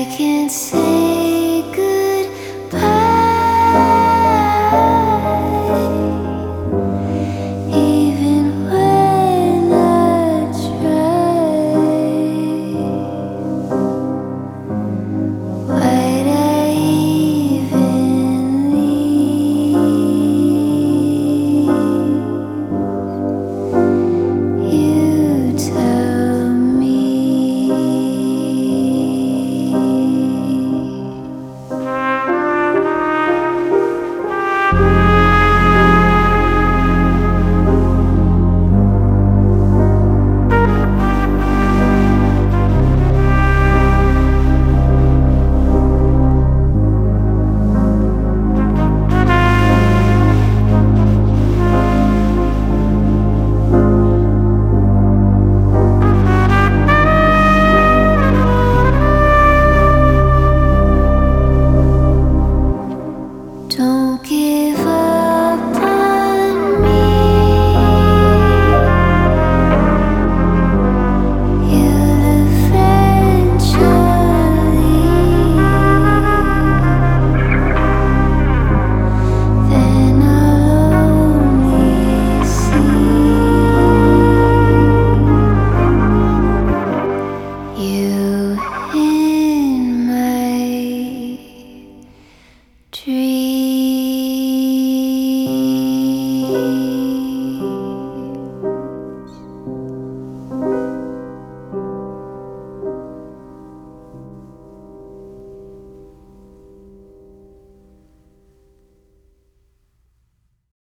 can't say goodbye, even when I try. Why'd I even leave? You tell me. Don't give up on me. You'll eventually. Then I'll only see you in my dreams.